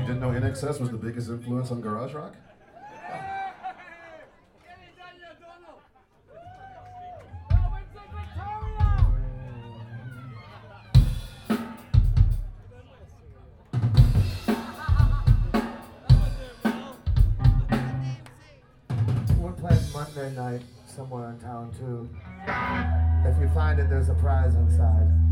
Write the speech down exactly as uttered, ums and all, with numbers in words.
didn't know I N X S was the biggest influence on garage rock? We're playing Monday night somewhere in town too. If you find it, there's a prize inside.